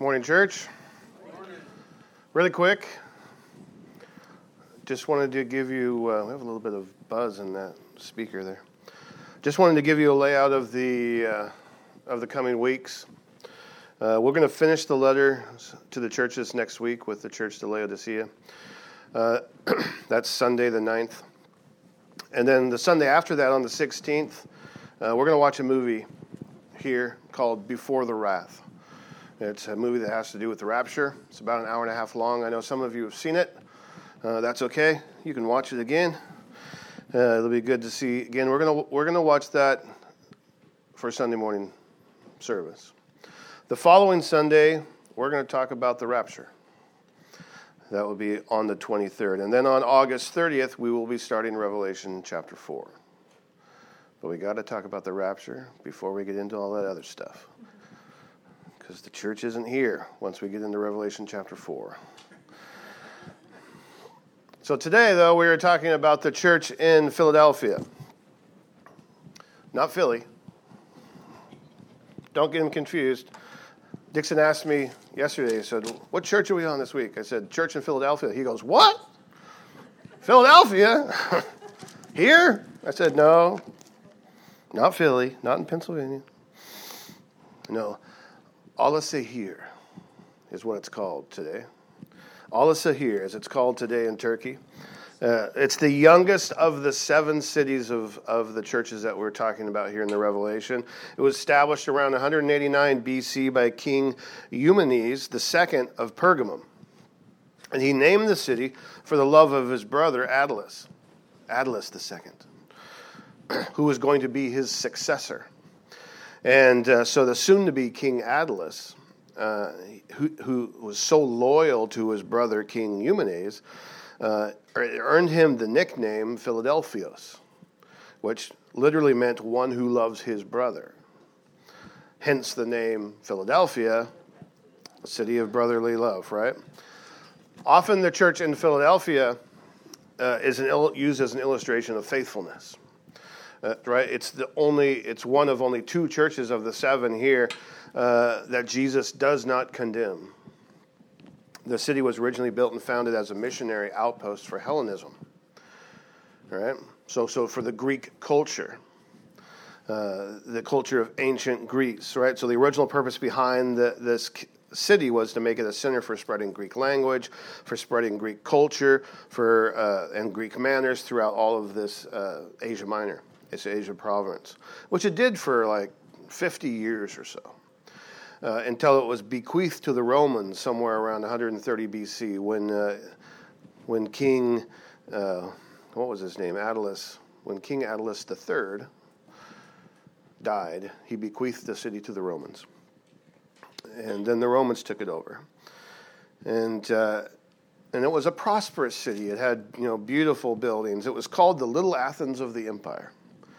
Morning, church. Really quick, just wanted to give you, we have a little bit of buzz in that speaker there. Just wanted to give you a layout of the coming weeks. We're going to finish the letter to the churches next week with the church to Laodicea. That's Sunday the 9th. And then the Sunday after that, on the 16th, we're going to watch a movie here called Before the Wrath. It's a movie that has to do with the rapture. It's about an hour and a half long. I know some of you have seen it. That's okay. You can watch it again. It'll be good to see again. We're gonna watch that for Sunday morning service. The following Sunday, we're going to talk about the rapture. That will be on the 23rd. And then on August 30th, we will be starting Revelation chapter 4. But we got to talk about the rapture before we get into all that other stuff. Because the church isn't here once we get into Revelation chapter 4. So today, though, we are talking about the church in Philadelphia. Not Philly. Don't get them confused. Dixon asked me yesterday, he said, what church are we on this week? I said, church in Philadelphia. He goes, what? Philadelphia? Here? I said, no, not Philly, not in Pennsylvania. No. Alaşehir is what it's called today. Alaşehir, as it's called today in Turkey. It's the youngest of the 7 cities of the churches that we're talking about here in the Revelation. It was established around 189 BC by King Eumenes II of Pergamum. And he named the city for the love of his brother Attalus II, who was going to be his successor. And so the soon-to-be King Attalus, who was so loyal to his brother King Eumenes, earned him the nickname Philadelphios, which literally meant one who loves his brother. Hence the name Philadelphia, a city of brotherly love, right? Often the church in Philadelphia is used as an illustration of faithfulness. Right, it's one of only 2 churches of the 7 here that Jesus does not condemn. The city was originally built and founded as a missionary outpost for Hellenism. All right, so for the Greek culture, the culture of ancient Greece. Right, so the original purpose behind this city was to make it a center for spreading Greek language, for spreading Greek culture, and Greek manners throughout all of this Asia Minor. It's Asia province, which it did for like 50 years or so, until it was bequeathed to the Romans somewhere around 130 BC when King, what was his name, Attalus, when King Attalus III died, he bequeathed the city to the Romans. And then the Romans took it over. And it was a prosperous city. It had, beautiful buildings. It was called the Little Athens of the Empire.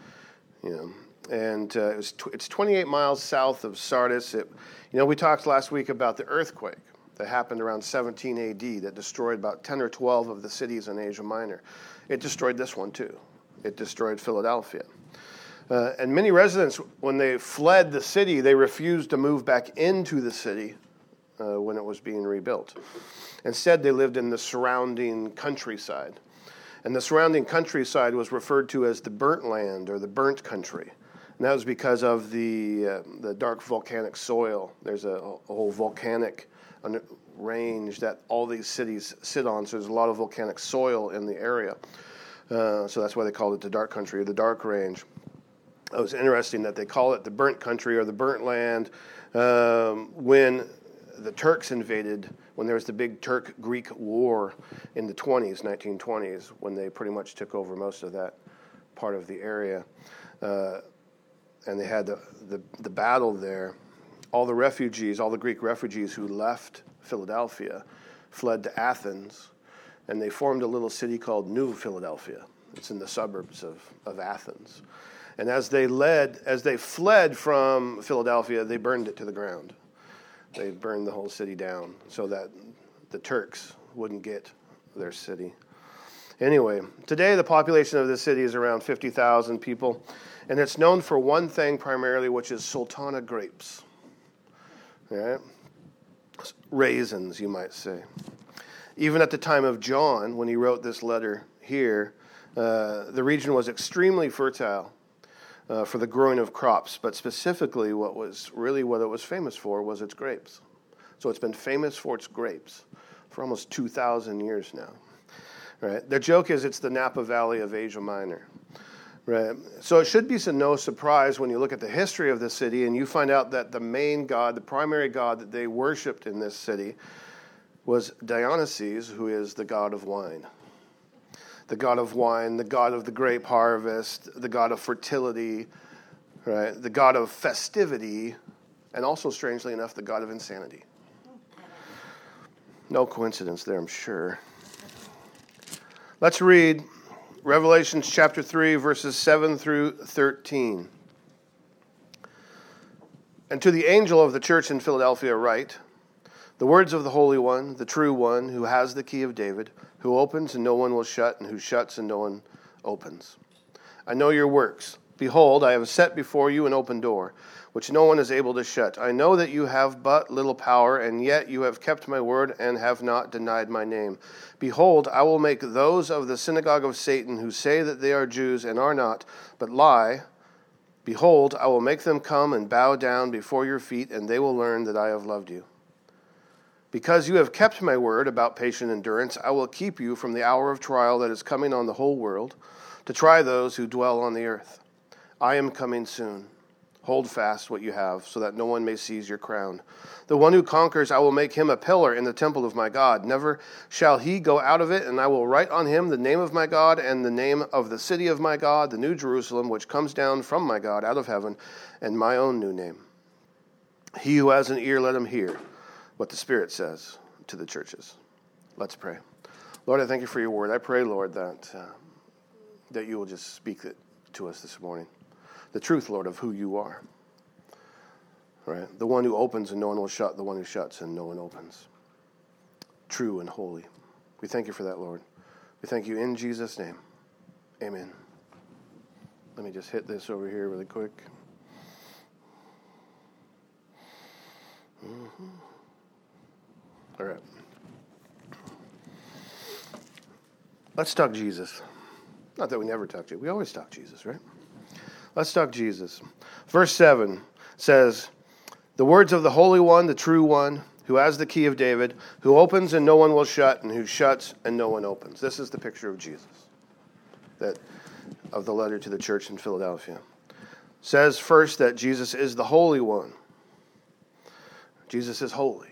And it's 28 miles south of Sardis. We talked last week about the earthquake that happened around 17 AD that destroyed about 10 or 12 of the cities in Asia Minor. It destroyed this one too. It destroyed Philadelphia. And many residents, when they fled the city, they refused to move back into the city when it was being rebuilt. Instead, they lived in the surrounding countryside. And the surrounding countryside was referred to as the burnt land or the burnt country. And that was because of the dark volcanic soil. There's a whole volcanic range that all these cities sit on. So there's a lot of volcanic soil in the area. So that's why they called it the dark country or the dark range. It was interesting that they call it the burnt country or the burnt land when the Turks invaded, when there was the big Turk-Greek war in the 1920s, when they pretty much took over most of that part of the area. And they had the battle there. All the refugees, all the Greek refugees who left Philadelphia fled to Athens, and they formed a little city called New Philadelphia. It's in the suburbs of Athens. And as they fled from Philadelphia, they burned it to the ground. They burned the whole city down so that the Turks wouldn't get their city. Anyway, today the population of the city is around 50,000 people, and it's known for one thing primarily, which is Sultana grapes. All right? raisins, you might say. Even at the time of John, when he wrote this letter here, the region was extremely fertile for the growing of crops, but specifically what it was famous for was its grapes. So it's been famous for its grapes for almost 2,000 years now. Right? Their joke is it's the Napa Valley of Asia Minor. Right? So it should be no surprise when you look at the history of this city and you find out that the main god, the primary god that they worshipped in this city was Dionysus, who is the god of wine. The god of wine, the god of the grape harvest, the god of fertility, right? The god of festivity, and also, strangely enough, the god of insanity. No coincidence there, I'm sure. Let's read Revelation chapter 3, verses 7 through 13. And to the angel of the church in Philadelphia write, the words of the Holy One, the true One, who has the key of David, who opens and no one will shut, and who shuts and no one opens. I know your works. Behold, I have set before you an open door, which no one is able to shut. I know that you have but little power, and yet you have kept my word and have not denied my name. Behold, I will make those of the synagogue of Satan who say that they are Jews and are not, but lie. Behold, I will make them come and bow down before your feet, and they will learn that I have loved you. Because you have kept my word about patient endurance, I will keep you from the hour of trial that is coming on the whole world, to try those who dwell on the earth. I am coming soon. Hold fast what you have, so that no one may seize your crown. The one who conquers, I will make him a pillar in the temple of my God. Never shall he go out of it, and I will write on him the name of my God and the name of the city of my God, the new Jerusalem, which comes down from my God out of heaven, and my own new name. He who has an ear, let him hear what the Spirit says to the churches. Let's pray. Lord, I thank you for your word. I pray, Lord, that you will just speak it to us this morning. The truth, Lord, of who you are. Right? The one who opens and no one will shut, the one who shuts and no one opens. True and holy. We thank you for that, Lord. We thank you in Jesus' name. Amen. Let me just hit this over here really quick. All right. Let's talk Jesus. Not that we never talk Jesus. We always talk Jesus, right? Let's talk Jesus. Verse 7 says, the words of the Holy One, the true One, who has the key of David, who opens and no one will shut, and who shuts and no one opens. This is the picture of Jesus, of the letter to the church in Philadelphia. Says first that Jesus is the Holy One. Jesus is holy.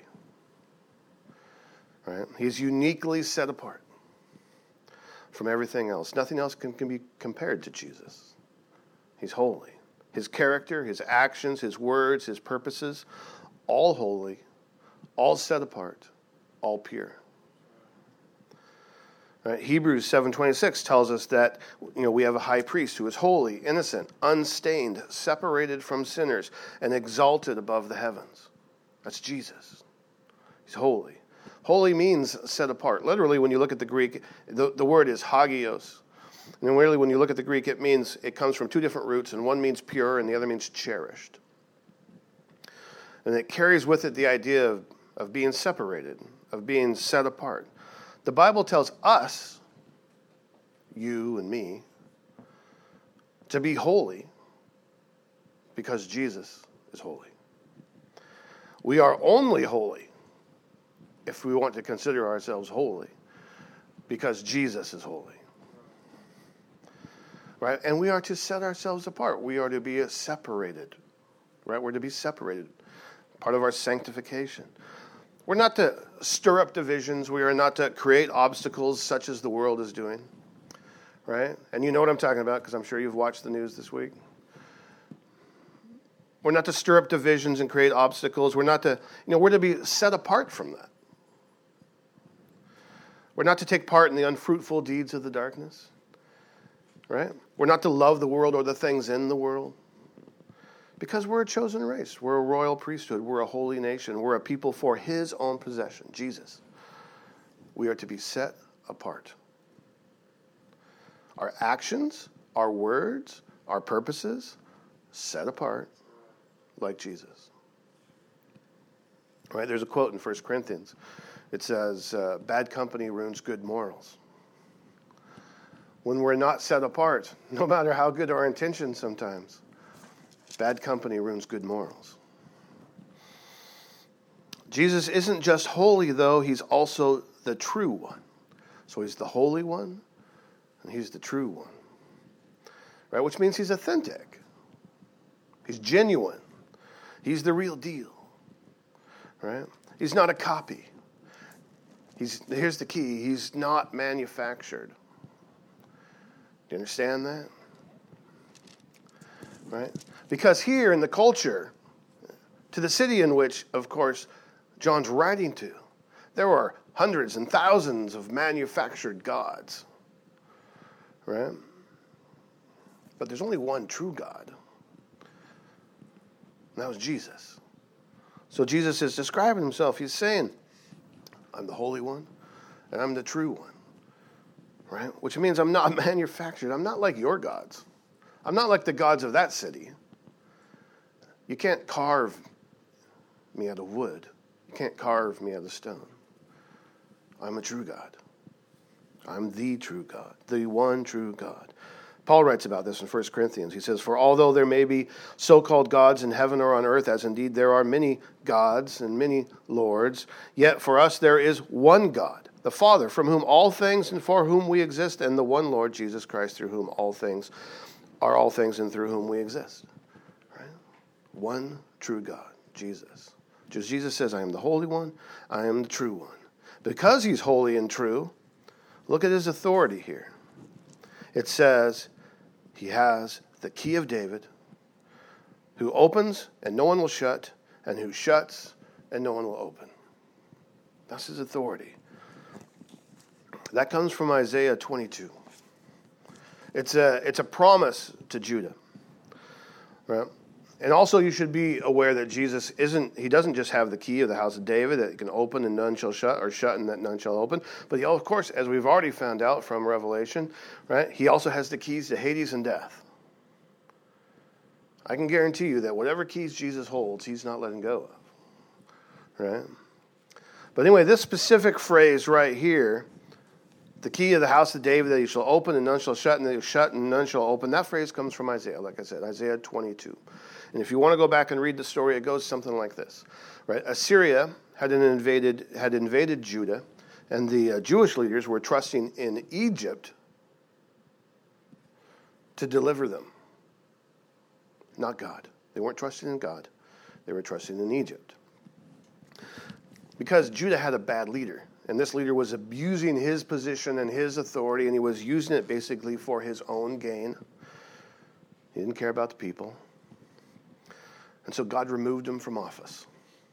Right? He's uniquely set apart from everything else. Nothing else can be compared to Jesus. He's holy. His character, his actions, his words, his purposes, all holy, all set apart, all pure. Right? Hebrews 7:26 tells us that we have a high priest who is holy, innocent, unstained, separated from sinners, and exalted above the heavens. That's Jesus. He's holy. Holy means set apart. Literally, when you look at the Greek, the word is hagios. And really, when you look at the Greek, it comes from two different roots, and one means pure and the other means cherished. And it carries with it the idea of being separated, of being set apart. The Bible tells us, you and me, to be holy because Jesus is holy. We are only holy if we want to consider ourselves holy because Jesus is holy. Right? And we are to set ourselves apart. We are to be separated. Right? We're to be separated. Part of our sanctification. We're not to stir up divisions. We are not to create obstacles such as the world is doing. Right? And you know what I'm talking about because I'm sure you've watched the news this week. We're not to stir up divisions and create obstacles. We're not to, we're to be set apart from that. We're not to take part in the unfruitful deeds of the darkness. Right? We're not to love the world or the things in the world. Because we're a chosen race. We're a royal priesthood. We're a holy nation. We're a people for his own possession, Jesus. We are to be set apart. Our actions, our words, our purposes, set apart like Jesus. Right? There's a quote in 1 Corinthians. It says, bad company ruins good morals. When we're not set apart, no matter how good our intentions sometimes, bad company ruins good morals. Jesus isn't just holy, though. He's also the true one. So he's the holy one, and he's the true one. Right? Which means he's authentic. He's genuine. He's the real deal. Right? He's not a copy. Here's the key. He's not manufactured. Do you understand that? Right? Because here in the culture, to the city in which, of course, John's writing to, there were hundreds and thousands of manufactured gods. Right? But there's only one true God. And that was Jesus. So Jesus is describing himself. He's saying, I'm the Holy One, and I'm the true one. Right? Which means I'm not manufactured. I'm not like your gods. I'm not like the gods of that city. You can't carve me out of wood. You can't carve me out of stone. I'm a true God. I'm the true God, the one true God. Paul writes about this in 1 Corinthians. He says, for although there may be so-called gods in heaven or on earth, as indeed there are many gods and many lords, yet for us there is one God, the Father, from whom all things and for whom we exist, and the one Lord, Jesus Christ, through whom all things are all things and through whom we exist. Right? One true God, Jesus. Just Jesus says, I am the Holy One, I am the true one. Because he's holy and true, look at his authority here. It says he has the key of David, who opens and no one will shut, and who shuts and no one will open. That's his authority. That comes from Isaiah 22. It's a promise to Judah. Right? And also you should be aware that Jesus he doesn't just have the key of the house of David that can open and none shall shut, or shut and that none shall open. But he, of course, as we've already found out from Revelation, right, he also has the keys to Hades and death. I can guarantee you that whatever keys Jesus holds, he's not letting go of. Right? But anyway, this specific phrase right here, the key of the house of David that he shall open and none shall shut, and that he shut and none shall open, that phrase comes from Isaiah, like I said, Isaiah 22. And if you want to go back and read the story, it goes something like this. Right? Assyria had invaded Judah, and the Jewish leaders were trusting in Egypt to deliver them. Not God. They weren't trusting in God. They were trusting in Egypt. Because Judah had a bad leader, and this leader was abusing his position and his authority, and he was using it basically for his own gain. He didn't care about the people. And so God removed him from office.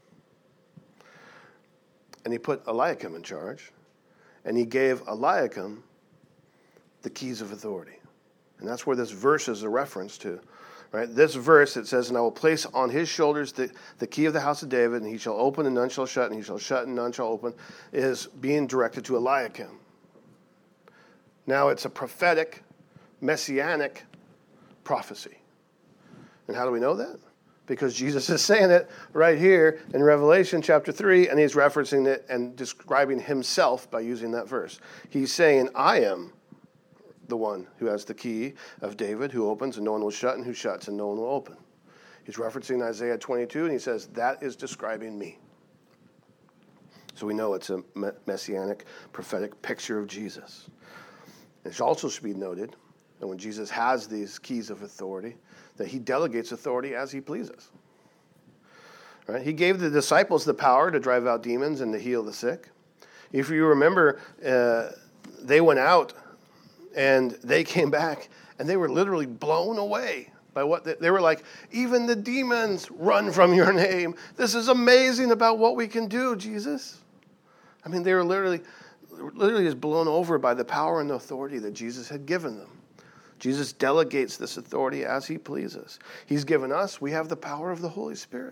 And he put Eliakim in charge, and he gave Eliakim the keys of authority. And that's where this verse is a reference to. Right? This verse, it says, and I will place on his shoulders the key of the house of David, and he shall open and none shall shut, and he shall shut and none shall open, is being directed to Eliakim. Now it's a prophetic, messianic prophecy. And how do we know that? Because Jesus is saying it right here in Revelation chapter 3, and he's referencing it and describing himself by using that verse. He's saying, I am the one who has the key of David, who opens and no one will shut, and who shuts and no one will open. He's referencing Isaiah 22, and he says, that is describing me. So we know it's a messianic, prophetic picture of Jesus. It also should be noted that when Jesus has these keys of authority, that he delegates authority as he pleases. Right? He gave the disciples the power to drive out demons and to heal the sick. If you remember, they went out and they came back, and they were literally blown away by what they were like, even the demons run from your name. This is amazing about what we can do, Jesus. I mean, they were literally just blown over by the power and the authority that Jesus had given them. Jesus delegates this authority as he pleases. He's given us, we have the power of the Holy Spirit.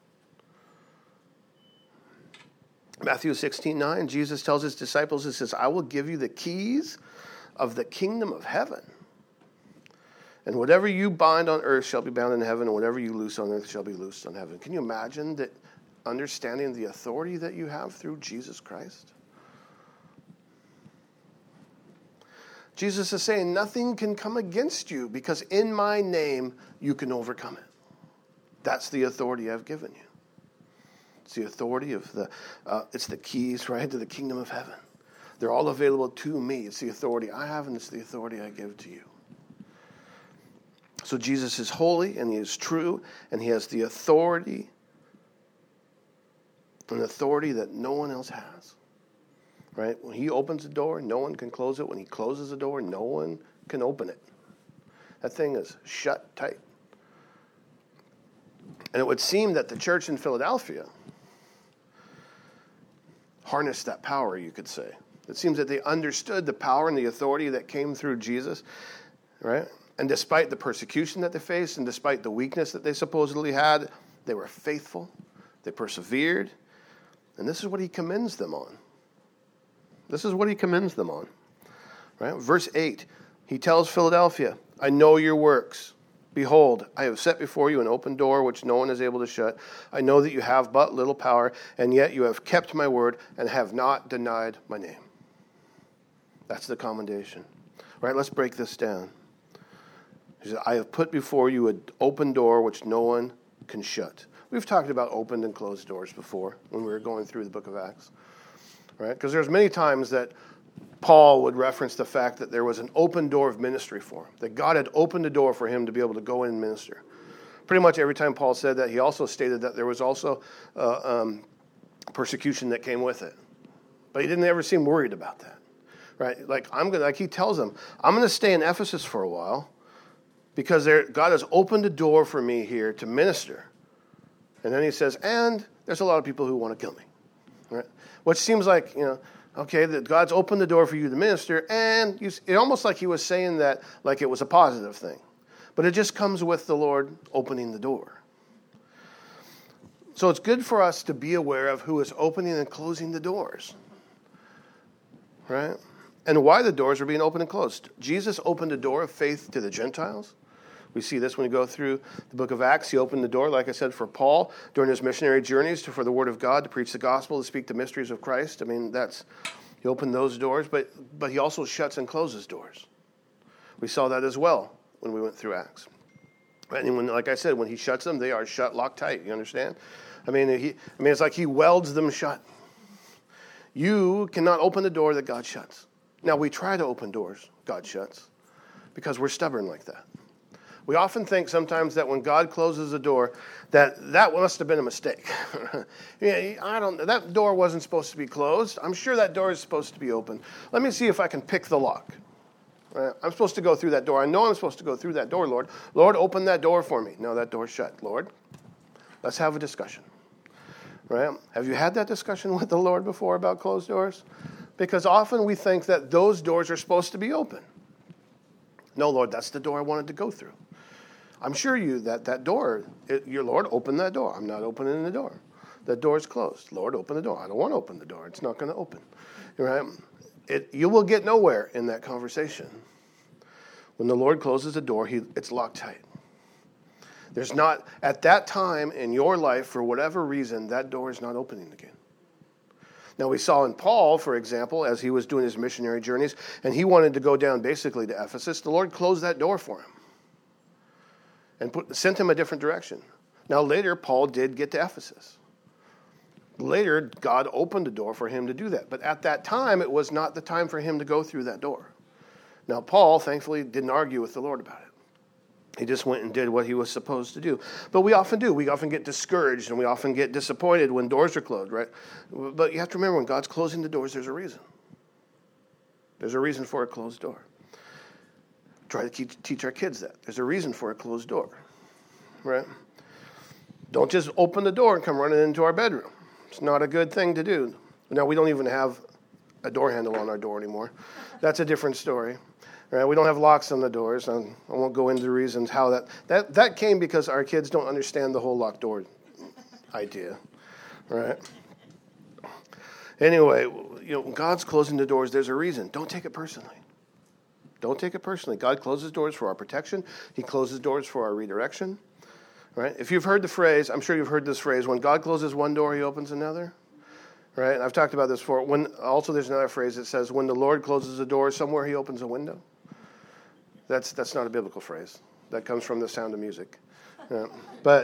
Matthew 16:9, Jesus tells his disciples, he says, I will give you the keys of the kingdom of heaven. And whatever you bind on earth shall be bound in heaven, and whatever you loose on earth shall be loosed on heaven. Can you imagine that understanding the authority that you have through Jesus Christ? Jesus is saying nothing can come against you because in my name you can overcome it. That's the authority I've given you. It's the authority of it's the keys, right, to the kingdom of heaven. They're all available to me. It's the authority I have, and it's the authority I give to you. So Jesus is holy, and he is true, and he has the authority, an authority that no one else has. Right? When he opens a door, no one can close it. When he closes a door, no one can open it. That thing is shut tight. And it would seem that the church in Philadelphia harnessed that power, you could say. It seems that they understood the power and the authority that came through Jesus, right? And despite the persecution that they faced and despite the weakness that they supposedly had, they were faithful, they persevered, and this is what he commends them on. This is what he commends them on. Right? Verse 8, he tells Philadelphia, I know your works. Behold, I have set before you an open door which no one is able to shut. I know that you have but little power, and yet you have kept my word and have not denied my name. That's the commendation. Right? Let's break this down. He said, I have put before you an open door which no one can shut. We've talked about opened and closed doors before when we were going through the book of Acts. Right? Because there's many times that Paul would reference the fact that there was an open door of ministry for him, that God had opened a door for him to be able to go in and minister. Pretty much every time Paul said that, he also stated that there was also persecution that came with it. But he didn't ever seem worried about that. Right? Like he tells them, I'm going to stay in Ephesus for a while because God has opened a door for me here to minister. And then he says, and there's a lot of people who want to kill me. Right? Which seems like, okay, that God's opened the door for you to minister, and it almost like he was saying that like it was a positive thing. But it just comes with the Lord opening the door. So it's good for us to be aware of who is opening and closing the doors. Right? And why the doors are being opened and closed. Jesus opened a door of faith to the Gentiles. We see this when we go through the book of Acts. He opened the door, like I said, for Paul during his missionary journeys for the word of God, to preach the gospel, to speak the mysteries of Christ. I mean, he opened those doors, but he also shuts and closes doors. We saw that as well when we went through Acts. And like I said, when he shuts them, they are shut, locked tight. You understand? I mean, it's like he welds them shut. You cannot open the door that God shuts. Now, we try to open doors God shuts because we're stubborn like that. We often think sometimes that when God closes a door, that must have been a mistake. That door wasn't supposed to be closed. I'm sure that door is supposed to be open. Let me see if I can pick the lock. I'm supposed to go through that door. I know I'm supposed to go through that door, Lord. Lord, open that door for me. No, that door's shut. Lord, let's have a discussion. Right? Have you had that discussion with the Lord before about closed doors? Because often we think that those doors are supposed to be open. No, Lord, that's the door I wanted to go through. I'm sure that door, your Lord, open that door. I'm not opening the door. That door is closed. Lord, open the door. I don't want to open the door. It's not going to open. Right? You will get nowhere in that conversation. When the Lord closes the door, it's locked tight. There's not, at that time in your life, for whatever reason, that door is not opening again. Now, we saw in Paul, for example, as he was doing his missionary journeys, and he wanted to go down basically to Ephesus, the Lord closed that door for him and sent him a different direction. Now, later, Paul did get to Ephesus. Later, God opened a door for him to do that. But at that time, it was not the time for him to go through that door. Now, Paul, thankfully, didn't argue with the Lord about it. He just went and did what he was supposed to do. But we often do. We often get discouraged and we often get disappointed when doors are closed, right? But you have to remember, when God's closing the doors, there's a reason. There's a reason for a closed door. Try to teach our kids that. There's a reason for a closed door, right? Don't just open the door and come running into our bedroom. It's not a good thing to do. Now, we don't even have a door handle on our door anymore. That's a different story. Right? We don't have locks on the doors. I won't go into the reasons how that came because our kids don't understand the whole locked door idea. Right? Anyway, when God's closing the doors, there's a reason. Don't take it personally. Don't take it personally. God closes doors for our protection. He closes doors for our redirection. Right? If you've heard the phrase, I'm sure you've heard this phrase, when God closes one door, he opens another. Right? I've talked about this before. Also, there's another phrase that says, when the Lord closes a door, somewhere he opens a window. That's not a biblical phrase. That comes from The Sound of Music. But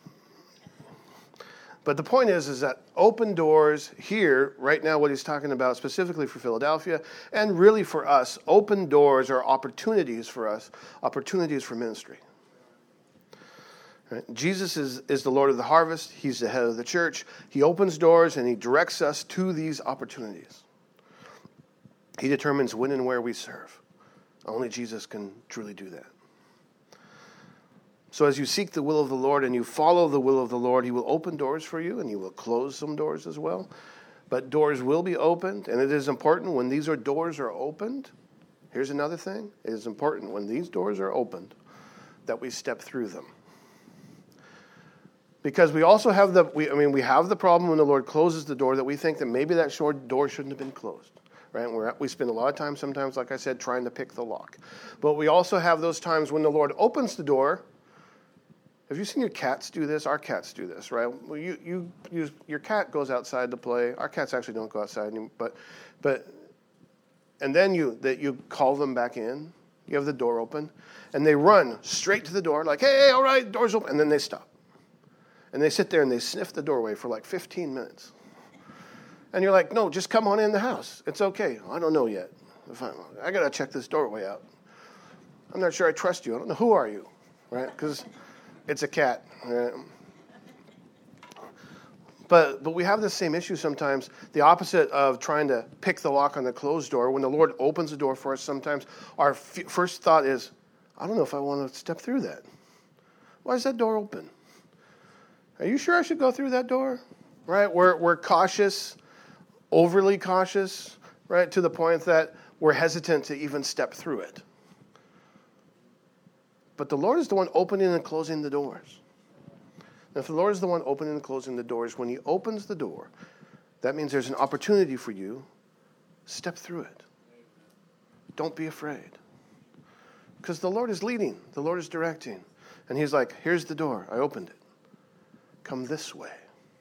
the point is that open doors here, right now, what he's talking about specifically for Philadelphia, and really for us, open doors are opportunities for us, opportunities for ministry. Right? Jesus is the Lord of the harvest. He's the head of the church. He opens doors and he directs us to these opportunities. He determines when and where we serve. Only Jesus can truly do that. So as you seek the will of the Lord and you follow the will of the Lord, he will open doors for you and he will close some doors as well. But doors will be opened, and it is important when these doors are opened. Here's another thing. It is important when these doors are opened that we step through them. Because we also have we have the problem when the Lord closes the door that we think that maybe that door shouldn't have been closed. Right? We spend a lot of time sometimes, like I said, trying to pick the lock. But we also have those times when the Lord opens the door. Have you seen your cats do this? Our cats do this, right? Well, your cat goes outside to play. Our cats actually don't go outside anymore, and then you call them back in. You have the door open, and they run straight to the door, like, hey, all right, door's open, and then they stop. And they sit there and they sniff the doorway for like 15 minutes. And you're like, no, just come on in the house. It's okay. I don't know yet. I got to check this doorway out. I'm not sure I trust you. I don't know. Who are you? Right? Because it's a cat. Right? But we have the same issue sometimes, the opposite of trying to pick the lock on the closed door. When the Lord opens the door for us, sometimes our first thought is, I don't know if I want to step through that. Why is that door open? Are you sure I should go through that door? Right? We're cautious, overly cautious, right, to the point that we're hesitant to even step through it. But the Lord is the one opening and closing the doors. And if the Lord is the one opening and closing the doors, when he opens the door, that means there's an opportunity for you. Step through it. Don't be afraid. Because the Lord is leading. The Lord is directing. And he's like, here's the door. I opened it. Come this way.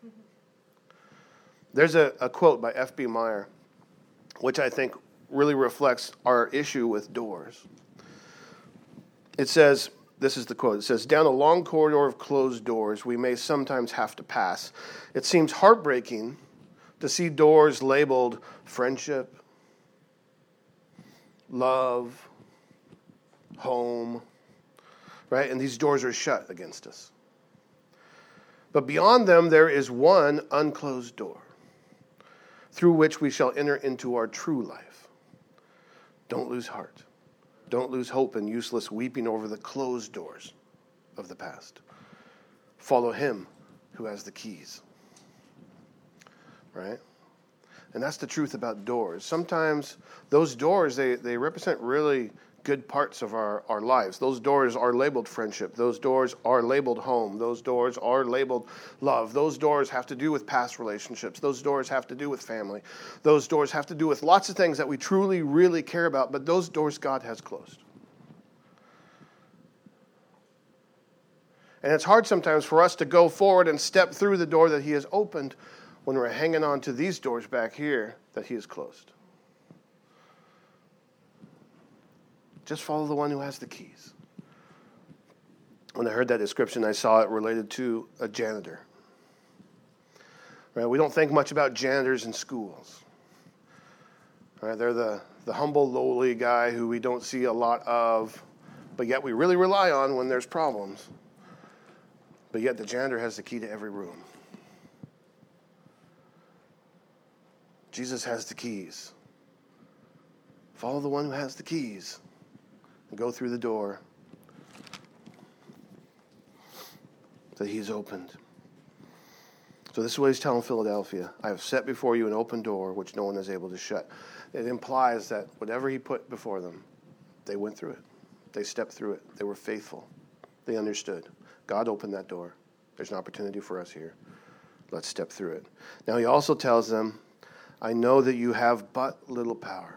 There's a quote by F.B. Meyer, which I think really reflects our issue with doors. It says, this is the quote, it says, down a long corridor of closed doors we may sometimes have to pass. It seems heartbreaking to see doors labeled friendship, love, home, right? And these doors are shut against us. But beyond them there is one unclosed door, through which we shall enter into our true life. Don't lose heart. Don't lose hope in useless weeping over the closed doors of the past. Follow him who has the keys. Right? And that's the truth about doors. Sometimes those doors, they represent really good parts of our lives. Those doors are labeled friendship. Those doors are labeled home. Those doors are labeled love. Those doors have to do with past relationships. Those doors have to do with family. Those doors have to do with lots of things that we truly, really care about, but those doors God has closed. And it's hard sometimes for us to go forward and step through the door that he has opened when we're hanging on to these doors back here that he has closed. Just follow the one who has the keys. When I heard that description, I saw it related to a janitor. Right? We don't think much about janitors in schools. Right? They're the humble, lowly guy who we don't see a lot of, but yet we really rely on when there's problems. But yet the janitor has the key to every room. Jesus has the keys. Follow the one who has the keys. And go through the door that he's opened. So this is what he's telling Philadelphia. I have set before you an open door which no one is able to shut. It implies that whatever he put before them, they went through it. They stepped through it. They were faithful. They understood. God opened that door. There's an opportunity for us here. Let's step through it. Now he also tells them, I know that you have but little power.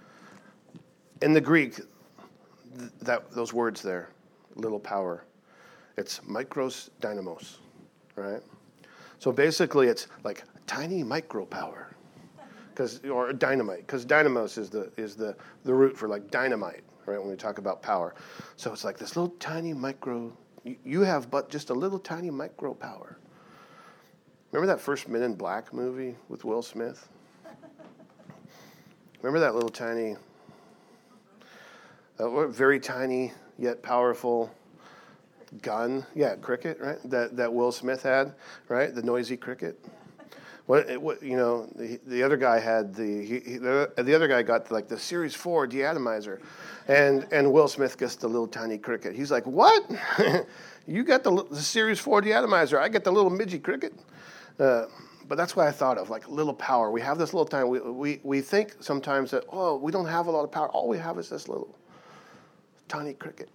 In the Greek, those words there, little power, It's micros dynamos, right? So basically it's like tiny micro power, or dynamite, because dynamos is the root for like dynamite, right, when we talk about power. So it's like this little tiny micro, you have but just a little tiny micro power. Remember that first Men in Black movie with Will Smith? Remember that little tiny, very tiny yet powerful gun? Yeah, cricket, right? That Will Smith had, right? The noisy cricket. The other guy had the other guy got like the Series 4 deatomizer, and Will Smith gets the little tiny cricket. He's like, what? You got the Series 4 deatomizer. I get the little midgy cricket. But that's what I thought of, like little power. We have this little time. We think sometimes that, we don't have a lot of power. All we have is this little tiny cricket.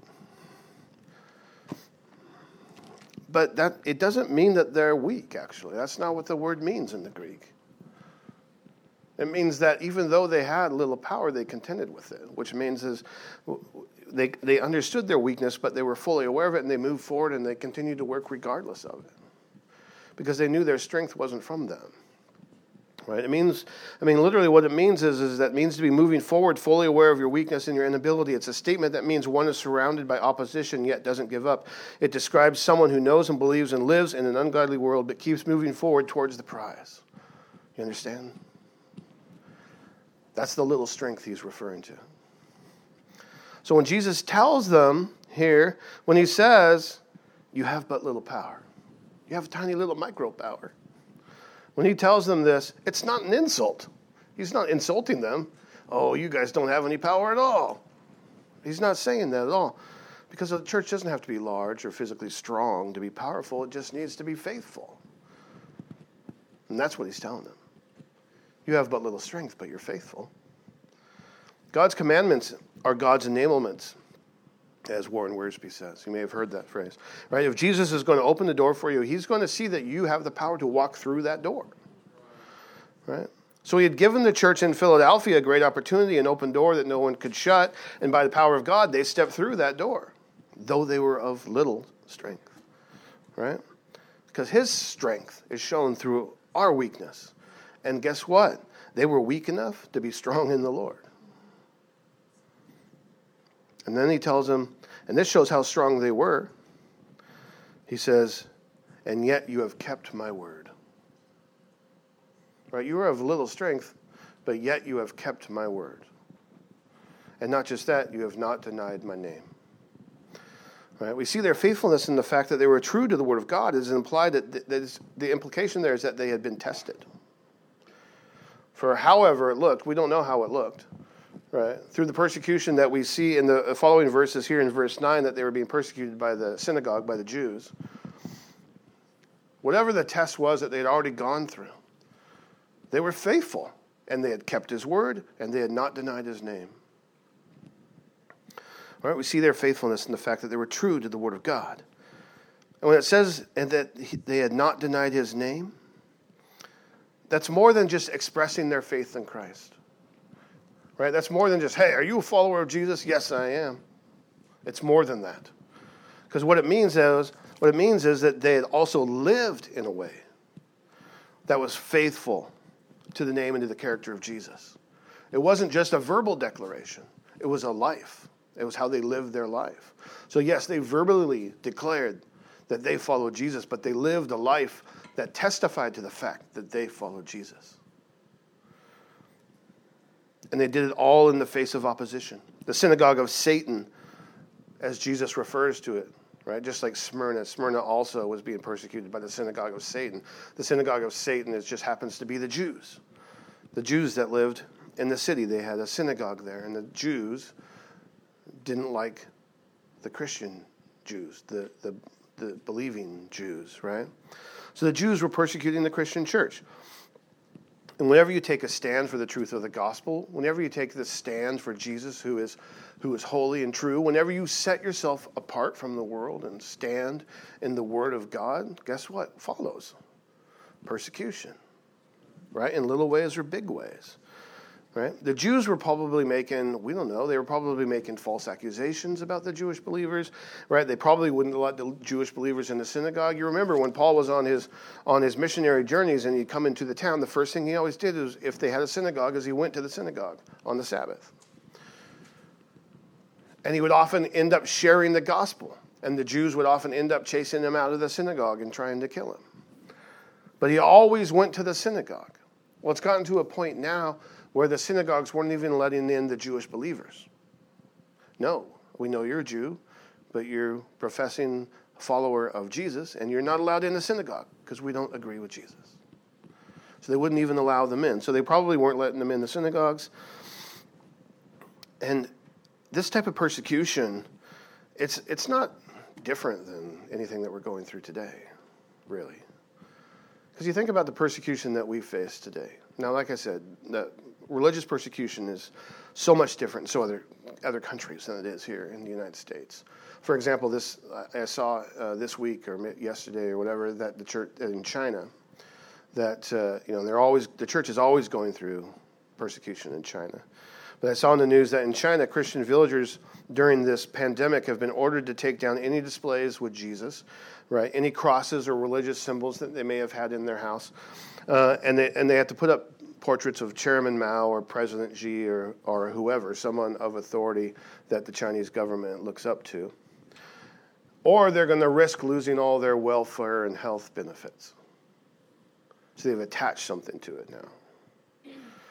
But it doesn't mean that they're weak, actually. That's not what the word means in the Greek. It means that even though they had little power, they contended with it, which means is they understood their weakness, but they were fully aware of it, and they moved forward, and they continued to work regardless of it, because they knew their strength wasn't from them. Right? Literally what it means is that it means to be moving forward, fully aware of your weakness and your inability. It's a statement that means one is surrounded by opposition, yet doesn't give up. It describes someone who knows and believes and lives in an ungodly world, but keeps moving forward towards the prize. You understand? That's the little strength he's referring to. So when Jesus tells them here, when he says, you have but little power, you have a tiny little micro power. When he tells them this, it's not an insult. He's not insulting them. Oh, you guys don't have any power at all. He's not saying that at all. Because the church doesn't have to be large or physically strong to be powerful. It just needs to be faithful. And that's what he's telling them. You have but little strength, but you're faithful. God's commandments are God's enablements, as Warren Wiersbe says. You may have heard that phrase. Right? If Jesus is going to open the door for you, he's going to see that you have the power to walk through that door. Right? So he had given the church in Philadelphia a great opportunity, an open door that no one could shut, and by the power of God, they stepped through that door, though they were of little strength. Right? Because his strength is shown through our weakness. And guess what? They were weak enough to be strong in the Lord. And then he tells them, and this shows how strong they were. He says, and yet you have kept my word. Right? You are of little strength, but yet you have kept my word. And not just that, you have not denied my name. Right? We see their faithfulness in the fact that they were true to the word of God. It is implied that the implication there is that they had been tested. For however it looked, we don't know how it looked. Right? Through the persecution that we see in the following verses here in verse 9, that they were being persecuted by the synagogue, by the Jews. Whatever the test was that they had already gone through, they were faithful, and they had kept his word, and they had not denied his name. All right, we see their faithfulness in the fact that they were true to the word of God. And when it says and that they had not denied his name, that's more than just expressing their faith in Christ. Right? That's more than just, hey, are you a follower of Jesus? Yes, I am. It's more than that. Because what it means is that they had also lived in a way that was faithful to the name and to the character of Jesus. It wasn't just a verbal declaration. It was a life. It was how they lived their life. So yes, they verbally declared that they followed Jesus, but they lived a life that testified to the fact that they followed Jesus. And they did it all in the face of opposition. The synagogue of Satan, as Jesus refers to it, right? Just like Smyrna. Smyrna also was being persecuted by the synagogue of Satan. The synagogue of Satan just happens to be the Jews. The Jews that lived in the city. They had a synagogue there. And the Jews didn't like the Christian Jews, the believing Jews, right? So the Jews were persecuting the Christian church. And whenever you take a stand for the truth of the gospel, whenever you take the stand for Jesus who is holy and true, whenever you set yourself apart from the world and stand in the word of God, guess what follows? Persecution, right? In little ways or big ways. Right? The Jews were probably making, we don't know, they were probably making false accusations about the Jewish believers, right? They probably wouldn't let the Jewish believers in the synagogue. You remember when Paul was on his missionary journeys and he'd come into the town, the first thing he always did is, if they had a synagogue, is he went to the synagogue on the Sabbath. And he would often end up sharing the gospel, and the Jews would often end up chasing him out of the synagogue and trying to kill him. But he always went to the synagogue. Well, it's gotten to a point now where the synagogues weren't even letting in the Jewish believers. No, we know you're a Jew, but you're professing follower of Jesus, and you're not allowed in the synagogue because we don't agree with Jesus. So they wouldn't even allow them in. So they probably weren't letting them in the synagogues. And this type of persecution, it's not different than anything that we're going through today, really. Because you think about the persecution that we face today. Now, like I said, the religious persecution is so much different in so other countries than it is here in the United States. For example, I saw this week or yesterday or whatever that the church in China, that the church is always going through persecution in China. But I saw in the news that in China, Christian villagers during this pandemic have been ordered to take down any displays with Jesus, right? Any crosses or religious symbols that they may have had in their house, and they have to put up portraits of Chairman Mao or President Xi or whoever, someone of authority that the Chinese government looks up to. Or they're going to risk losing all their welfare and health benefits. So they've attached something to it now.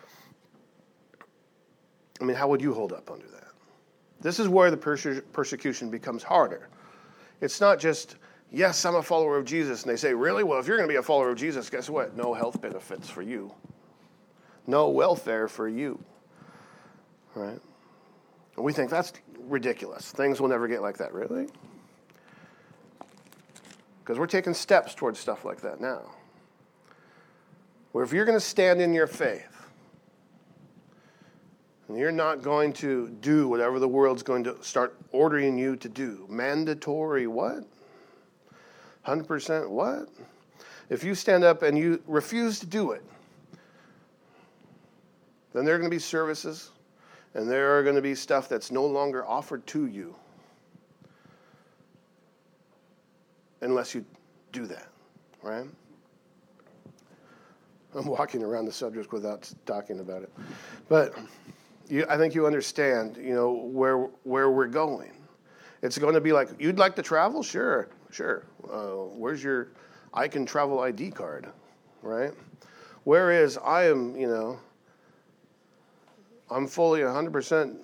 I mean, how would you hold up under that? This is where the persecution becomes harder. It's not just, yes, I'm a follower of Jesus, and they say, really? Well, if you're going to be a follower of Jesus, guess what? No health benefits for you. No welfare for you, right? And we think that's ridiculous. Things will never get like that, really? Because we're taking steps towards stuff like that now. Where if you're going to stand in your faith, and you're not going to do whatever the world's going to start ordering you to do, mandatory what? 100% what? If you stand up and you refuse to do it, then there are going to be services, and there are going to be stuff that's no longer offered to you unless you do that, right? I'm walking around the subject without talking about it. But I think you understand, where we're going. It's going to be like, you'd like to travel? Sure. Where's your I can travel ID card, right? Whereas I am, I'm fully 100%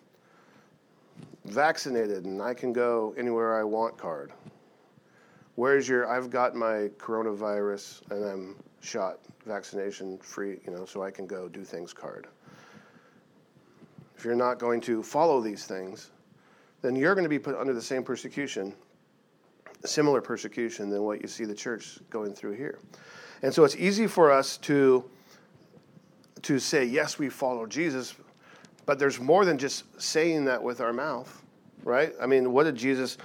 vaccinated and I can go anywhere I want card. Where's I've got my coronavirus and I'm shot, vaccination free, so I can go do things card. If you're not going to follow these things, then you're going to be put under the same persecution, similar persecution than what you see the church going through here. And so it's easy for us to say, yes, we follow Jesus, but there's more than just saying that with our mouth, right? I mean, Jesus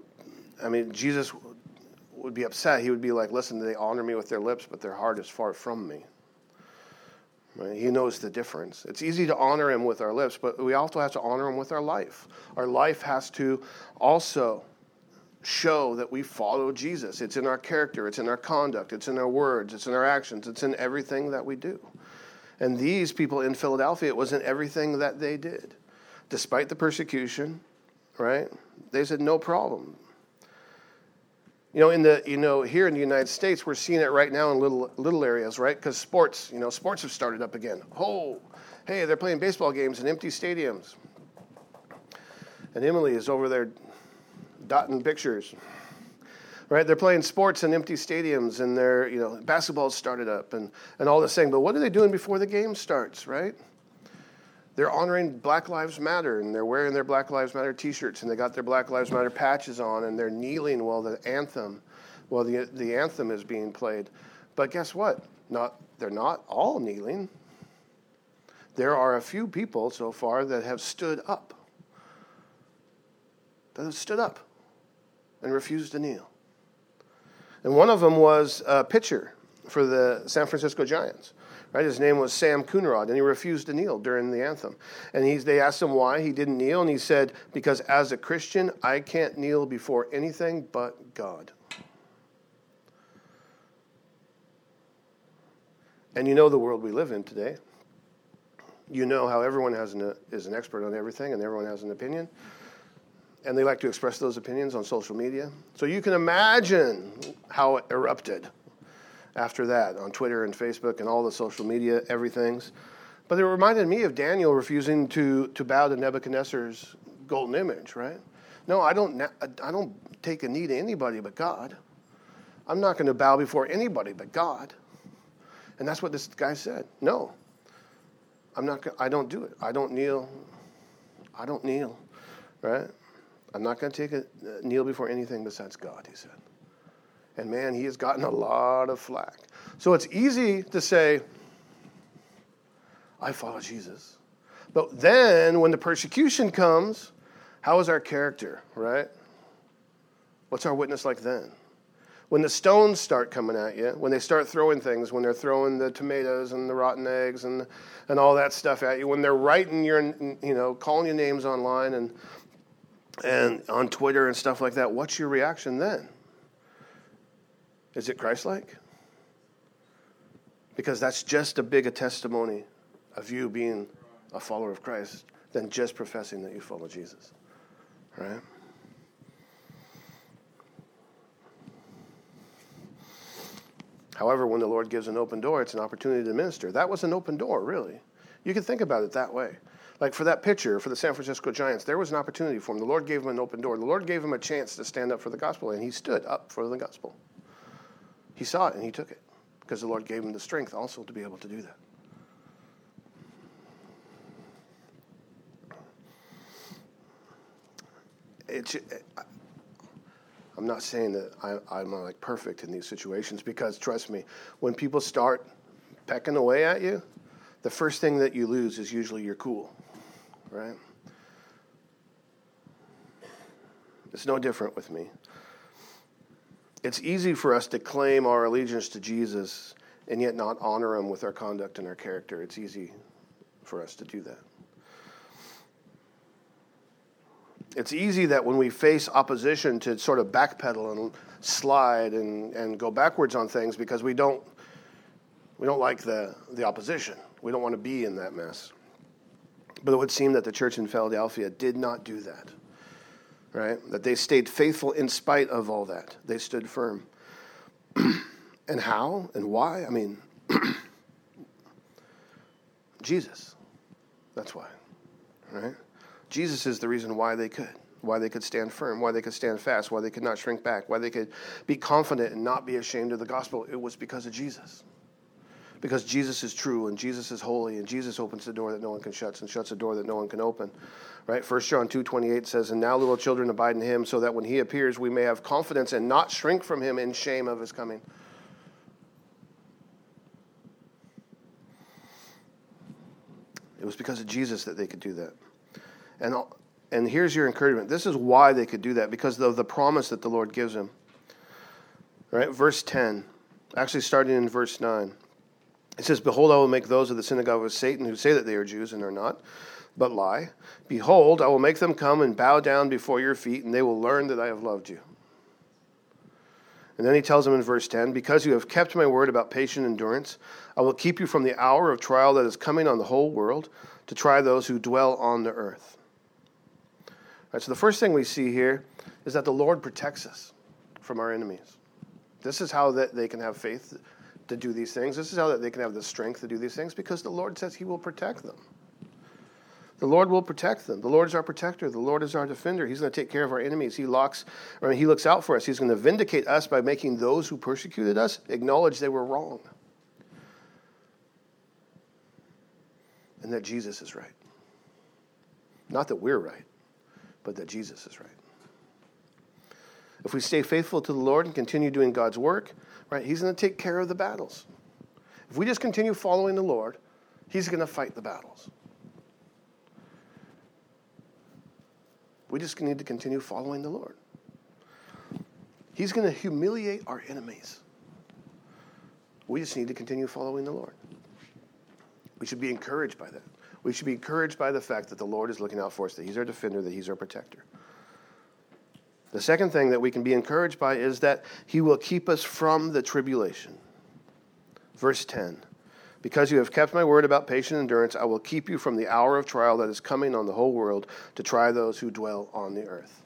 would be upset. He would be like, listen, they honor me with their lips, but their heart is far from me. Right? He knows the difference. It's easy to honor him with our lips, but we also have to honor him with our life. Our life has to also show that we follow Jesus. It's in our character, it's in our conduct, it's in our words, it's in our actions, it's in everything that we do. And these people in Philadelphia, it wasn't everything that they did. Despite the persecution, right? They said, no problem. Here in the United States, we're seeing it right now in little areas, right? Because sports have started up again. Oh, hey, they're playing baseball games in empty stadiums. And Emily is over there dotting pictures, right? They're playing sports in empty stadiums, and basketball's started up and all this thing. But what are they doing before the game starts, right? They're honoring Black Lives Matter, and they're wearing their Black Lives Matter T-shirts, and they got their Black Lives Matter patches on, and they're kneeling while the anthem is being played. But guess what? They're not all kneeling. There are a few people so far that have stood up. And refused to kneel. And one of them was a pitcher for the San Francisco Giants. Right? His name was Sam Coonrod, and he refused to kneel during the anthem. And they asked him why he didn't kneel, and he said, because as a Christian, I can't kneel before anything but God. And you know the world we live in today. You know how everyone is an expert on everything, and everyone has an opinion. And they like to express those opinions on social media. So you can imagine how it erupted after that on Twitter and Facebook and all the social media, everything's. But it reminded me of Daniel refusing to bow to Nebuchadnezzar's golden image, right? No, I don't take a knee to anybody but God. I'm not going to bow before anybody but God. And that's what this guy said. No, I don't do it. I don't kneel, right? I'm not going to take a kneel before anything besides God, he said. And man, he has gotten a lot of flack. So it's easy to say, I follow Jesus. But then when the persecution comes, how is our character, right? What's our witness like then? When the stones start coming at you, when they start throwing things, when they're throwing the tomatoes and the rotten eggs and all that stuff at you, when they're writing calling your names online and on Twitter and stuff like that, what's your reaction then? Is it Christ-like? Because that's just as big a testimony of you being a follower of Christ than just professing that you follow Jesus, right? However, when the Lord gives an open door, it's an opportunity to minister. That was an open door, really. You can think about it that way. Like for that picture, for the San Francisco Giants, there was an opportunity for him. The Lord gave him an open door. The Lord gave him a chance to stand up for the gospel, and he stood up for the gospel. He saw it, and he took it, because the Lord gave him the strength also to be able to do that. I'm not saying that I'm like perfect in these situations, because trust me, when people start pecking away at you, the first thing that you lose is usually your cool, right? It's no different with me. It's easy for us to claim our allegiance to Jesus and yet not honor him with our conduct and our character. It's easy for us to do that. It's easy that when we face opposition to sort of backpedal and slide and go backwards on things because we don't like the opposition. We don't want to be in that mess. But it would seem that the church in Philadelphia did not do that, right? That they stayed faithful in spite of all that. They stood firm. And how and why? I mean, Jesus. That's why, right? Jesus is the reason why they could stand firm, why they could stand fast, why they could not shrink back, why they could be confident and not be ashamed of the gospel. It was because of Jesus. Because Jesus is true and Jesus is holy and Jesus opens the door that no one can shut and shuts the door that no one can open. Right? 1 John 2:28 says, and now little children abide in him so that when he appears we may have confidence and not shrink from him in shame of his coming. It was because of Jesus that they could do that. And here's your encouragement. This is why they could do that, because of the promise that the Lord gives them. Right? Verse 10, actually starting in verse 9. It says, behold, I will make those of the synagogue of Satan who say that they are Jews and are not, but lie. Behold, I will make them come and bow down before your feet, and they will learn that I have loved you. And then he tells them in verse 10, because you have kept my word about patient endurance, I will keep you from the hour of trial that is coming on the whole world to try those who dwell on the earth. All right, so the first thing we see here is that the Lord protects us from our enemies. This is how that they can have faith to do these things. This is how that they can have the strength to do these things, because the Lord says he will protect them. The Lord will protect them. The Lord is our protector. The Lord is our defender. He's going to take care of our enemies. He looks out for us. He's going to vindicate us by making those who persecuted us acknowledge they were wrong. And that Jesus is right. Not that we're right, but that Jesus is right. If we stay faithful to the Lord and continue doing God's work, right, he's going to take care of the battles. If we just continue following the Lord, he's going to fight the battles. We just need to continue following the Lord. He's going to humiliate our enemies. We just need to continue following the Lord. We should be encouraged by that. We should be encouraged by the fact that the Lord is looking out for us, that he's our defender, that he's our protector. The second thing that we can be encouraged by is that he will keep us from the tribulation. Verse 10, because you have kept my word about patient endurance, I will keep you from the hour of trial that is coming on the whole world to try those who dwell on the earth.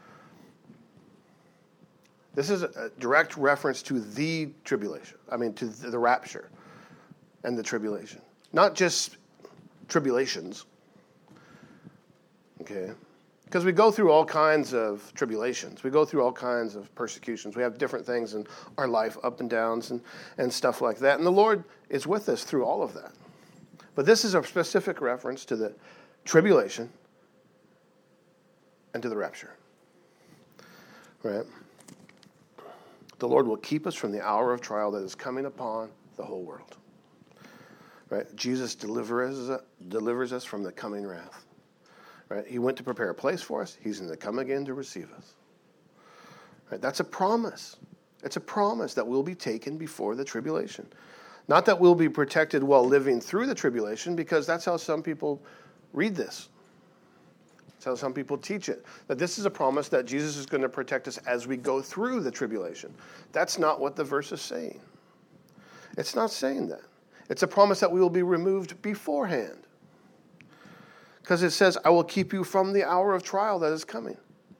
This is a direct reference to the tribulation. To the rapture and the tribulation. Not just tribulations. Okay? Because we go through all kinds of tribulations. We go through all kinds of persecutions. We have different things in our life, up and downs and stuff like that. And the Lord is with us through all of that. But this is a specific reference to the tribulation and to the rapture. Right? The Lord will keep us from the hour of trial that is coming upon the whole world. Right? Jesus delivers us from the coming wrath. Right? He went to prepare a place for us. He's going to come again to receive us. Right? That's a promise. It's a promise that we'll be taken before the tribulation. Not that we'll be protected while living through the tribulation, because that's how some people read this. That's how some people teach it. That this is a promise that Jesus is going to protect us as we go through the tribulation. That's not what the verse is saying. It's not saying that. It's a promise that we will be removed beforehand. Because it says, I will keep you from the hour of trial that is coming.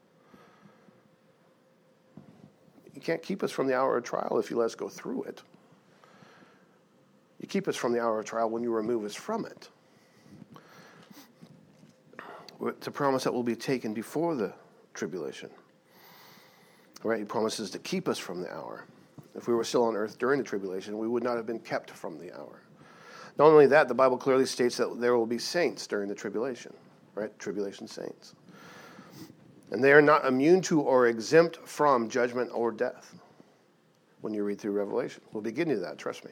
You can't keep us from the hour of trial if you let us go through it. You keep us from the hour of trial when you remove us from it. It's a promise that will be taken before the tribulation. Right? He promises to keep us from the hour. If we were still on earth during the tribulation, we would not have been kept from the hour. Not only that, the Bible clearly states that there will be saints during the tribulation. Right? Tribulation saints. And they are not immune to or exempt from judgment or death. When you read through Revelation. We'll be getting to that, trust me.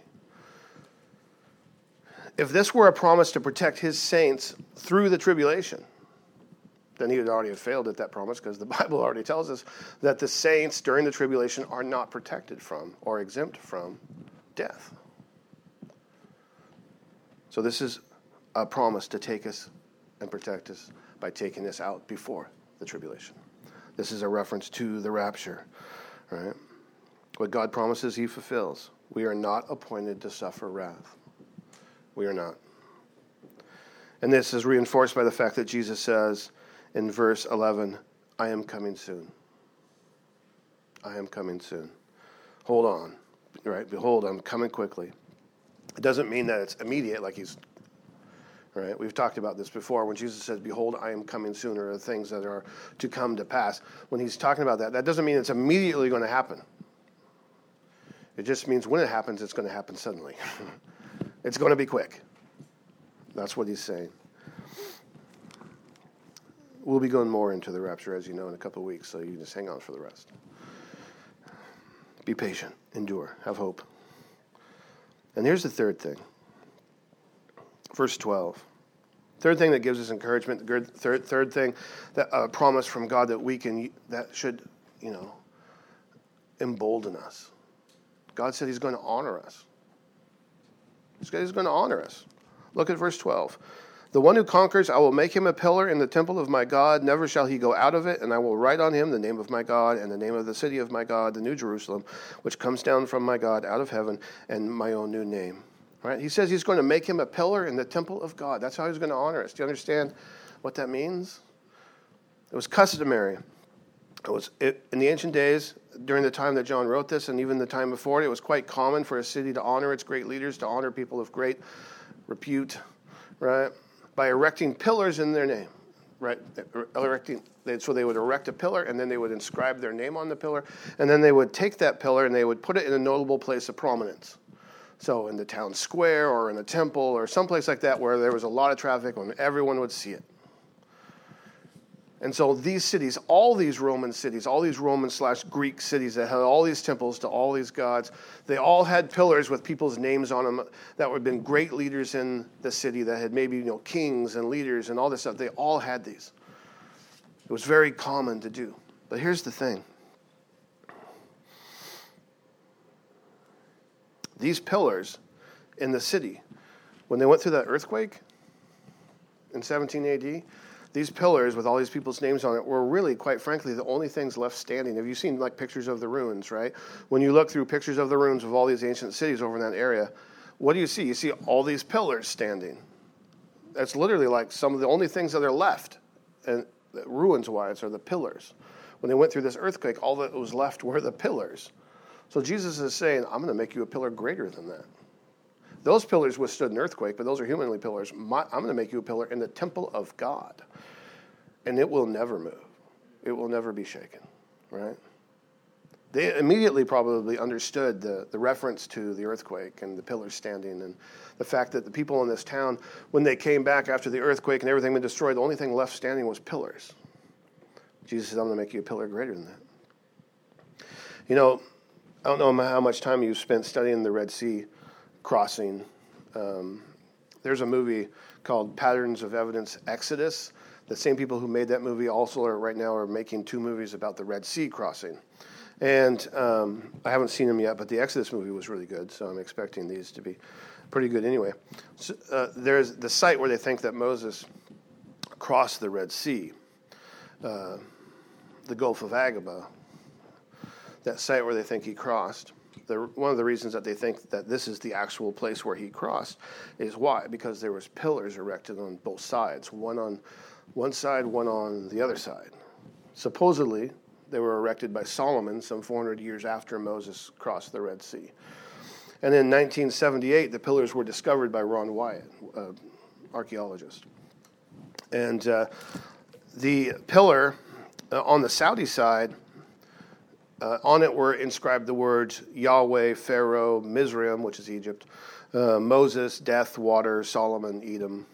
If this were a promise to protect his saints through the tribulation, then he would already have failed at that promise, because the Bible already tells us that the saints during the tribulation are not protected from or exempt from death. So this is a promise to take us and protect us by taking us out before the tribulation. This is a reference to the rapture. Right? What God promises, he fulfills. We are not appointed to suffer wrath. We are not. And this is reinforced by the fact that Jesus says in verse 11, I am coming soon. I am coming soon. Hold on. Right? Behold, I'm coming quickly. It doesn't mean that it's immediate, like he's, right? We've talked about this before. When Jesus says, behold, I am coming soon, or the things that are to come to pass. When he's talking about that, that doesn't mean it's immediately going to happen. It just means when it happens, it's going to happen suddenly. It's going to be quick. That's what he's saying. We'll be going more into the rapture, as you know, in a couple of weeks, so you just hang on for the rest. Be patient. Endure. Have hope. And here's the third thing. Verse 12. Third thing that gives us encouragement. Third thing, that a promise from God that should, embolden us. God said he's going to honor us. He's going to honor us. Look at verse 12. The one who conquers, I will make him a pillar in the temple of my God. Never shall he go out of it. And I will write on him the name of my God and the name of the city of my God, the New Jerusalem, which comes down from my God out of heaven, and my own new name. Right? He says he's going to make him a pillar in the temple of God. That's how he's going to honor us. Do you understand what that means? It was customary. In the ancient days, during the time that John wrote this, and even the time before it, it was quite common for a city to honor its great leaders, to honor people of great repute, right? By erecting pillars in their name, right? So they would erect a pillar, and then they would inscribe their name on the pillar, and then they would take that pillar and they would put it in a notable place of prominence. So in the town square or in a temple or someplace like that where there was a lot of traffic and everyone would see it. And so these cities, all these Roman cities, all these Roman/Greek cities that had all these temples to all these gods, they all had pillars with people's names on them that would have been great leaders in the city, that had maybe kings and leaders and all this stuff. They all had these. It was very common to do. But here's the thing. these pillars in the city, when they went through that earthquake in 17 AD, these pillars with all these people's names on it were really, quite frankly, the only things left standing. Have you seen like pictures of the ruins, right? When you look through pictures of the ruins of all these ancient cities over in that area, what do you see? You see all these pillars standing. That's literally like some of the only things that are left, and ruins-wise, are the pillars. When they went through this earthquake, all that was left were the pillars. So Jesus is saying, I'm going to make you a pillar greater than that. Those pillars withstood an earthquake, but those are humanly pillars. I'm going to make you a pillar in the temple of God. And it will never move. It will never be shaken, right? They immediately probably understood the reference to the earthquake and the pillars standing, and the fact that the people in this town, when they came back after the earthquake and everything had been destroyed, the only thing left standing was pillars. Jesus said, I'm going to make you a pillar greater than that. You know, I don't know how much time you've spent studying the Red Sea crossing. There's a movie called Patterns of Evidence Exodus. The same people who made that movie also right now are making 2 movies about the Red Sea crossing. And I haven't seen them yet, but the Exodus movie was really good, so I'm expecting these to be pretty good anyway. So, there's the site where they think that Moses crossed the Red Sea, the Gulf of Aqaba, that site where they think he crossed. One of the reasons that they think that this is the actual place where he crossed is why? Because there was pillars erected on both sides, one on one side, one on the other side. Supposedly, they were erected by Solomon some 400 years after Moses crossed the Red Sea. And in 1978, the pillars were discovered by Ron Wyatt, archaeologist. And the pillar on the Saudi side, on it were inscribed the words Yahweh, Pharaoh, Mizraim, which is Egypt, Moses, death, water, Solomon, Edom.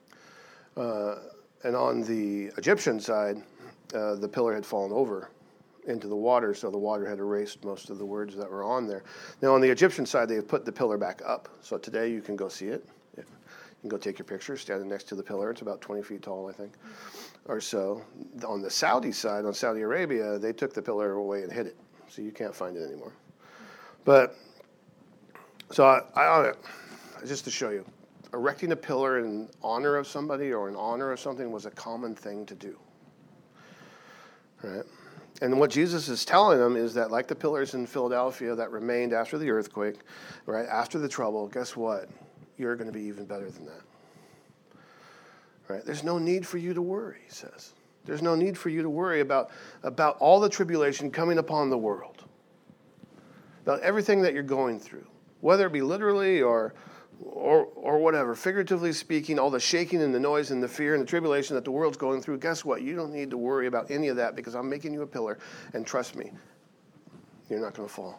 And on the Egyptian side, the pillar had fallen over into the water, so the water had erased most of the words that were on there. Now, on the Egyptian side, they have put the pillar back up. So today you can go see it. You can go take your picture standing next to the pillar. It's about 20 feet tall, I think, or so. On the Saudi side, on Saudi Arabia, they took the pillar away and hid it, so you can't find it anymore. But, so I just to show you, erecting a pillar in honor of somebody or in honor of something was a common thing to do, right? And what Jesus is telling them is that, like the pillars in Philadelphia that remained after the earthquake, right, after the trouble, guess what? You're going to be even better than that. Right? There's no need for you to worry, he says. There's no need for you to worry about all the tribulation coming upon the world, about everything that you're going through, whether it be literally or whatever, figuratively speaking, all the shaking and the noise and the fear and the tribulation that the world's going through, guess what? You don't need to worry about any of that, because I'm making you a pillar, and trust me, you're not going to fall.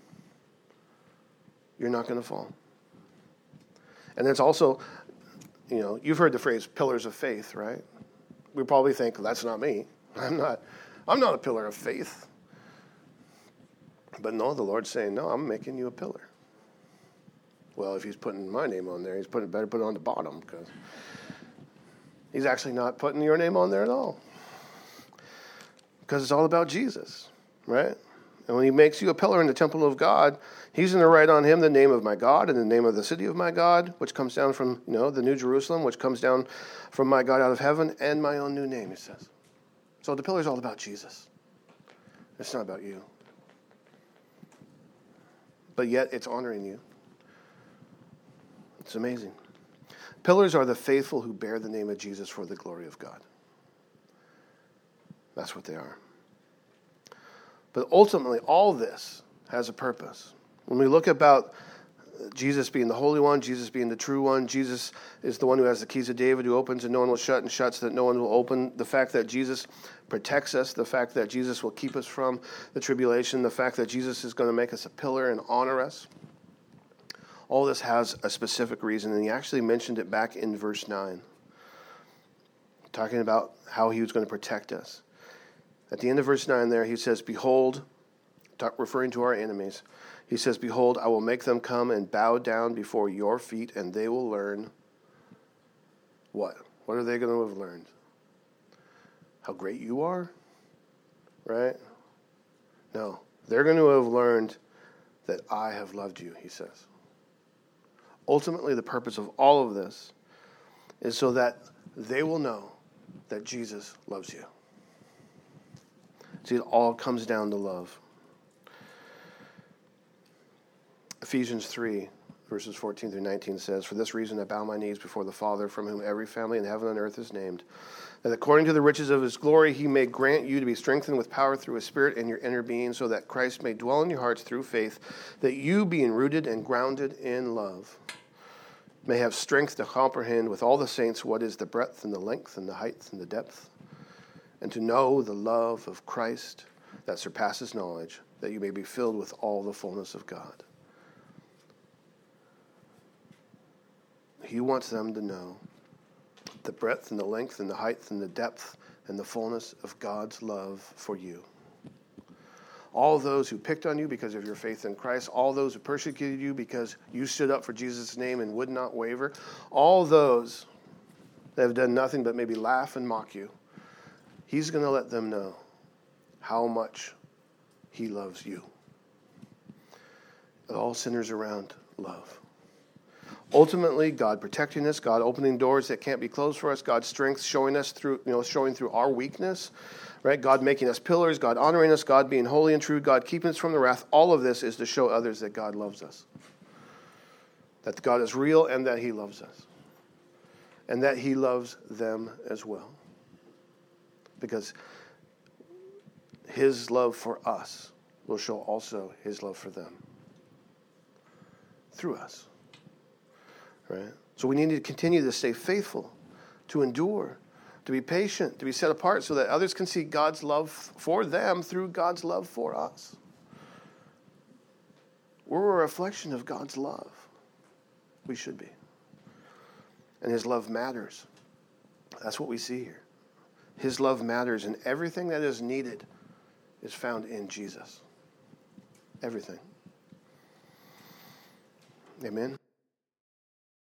You're not going to fall. And it's also, you know, you've heard the phrase pillars of faith, right? We probably think, that's not me. I'm not a pillar of faith. But no, the Lord's saying, no, I'm making you a pillar. Well, if he's putting my name on there, better put it on the bottom, because he's actually not putting your name on there at all. Because it's all about Jesus, right? And when he makes you a pillar in the temple of God, he's going to write on him the name of my God and the name of the city of my God, which comes down from, the New Jerusalem, which comes down from my God out of heaven, and my own new name, he says. So the pillar is all about Jesus. It's not about you. But yet it's honoring you. It's amazing. Pillars are the faithful who bear the name of Jesus for the glory of God. That's what they are. But ultimately, all this has a purpose. When we look about Jesus being the Holy One, Jesus being the true one, Jesus is the one who has the keys of David, who opens and no one will shut, and shuts that no one will open. The fact that Jesus protects us, the fact that Jesus will keep us from the tribulation, the fact that Jesus is going to make us a pillar and honor us. All this has a specific reason, and he actually mentioned it back in verse 9, talking about how he was going to protect us. At the end of verse 9 there, he says, behold, referring to our enemies, he says, behold, I will make them come and bow down before your feet, and they will learn what? What are they going to have learned? How great you are? Right? No. They're going to have learned that I have loved you, he says. Ultimately, the purpose of all of this is so that they will know that Jesus loves you. See, it all comes down to love. Ephesians 3, verses 14 through 19 says, "For this reason I bow my knees before the Father, from whom every family in heaven and earth is named, that according to the riches of his glory he may grant you to be strengthened with power through his Spirit in your inner being, so that Christ may dwell in your hearts through faith, that you, being rooted and grounded in love, may have strength to comprehend with all the saints what is the breadth and the length and the height and the depth, and to know the love of Christ that surpasses knowledge, that you may be filled with all the fullness of God." He wants them to know the breadth and the length and the height and the depth and the fullness of God's love for you. All those who picked on you because of your faith in Christ, all those who persecuted you because you stood up for Jesus' name and would not waver, all those that have done nothing but maybe laugh and mock you, he's going to let them know how much he loves you. All sinners around love. Ultimately, God protecting us, God opening doors that can't be closed for us, God's strength showing us through, showing through our weakness, right? God making us pillars, God honoring us, God being holy and true, God keeping us from the wrath. All of this is to show others that God loves us, that God is real and that he loves us, and that he loves them as well, because his love for us will show also his love for them through us. Right? So we need to continue to stay faithful, to endure, to be patient, to be set apart so that others can see God's love for them through God's love for us. We're a reflection of God's love. We should be. And his love matters. That's what we see here. His love matters, and everything that is needed is found in Jesus. Everything. Amen.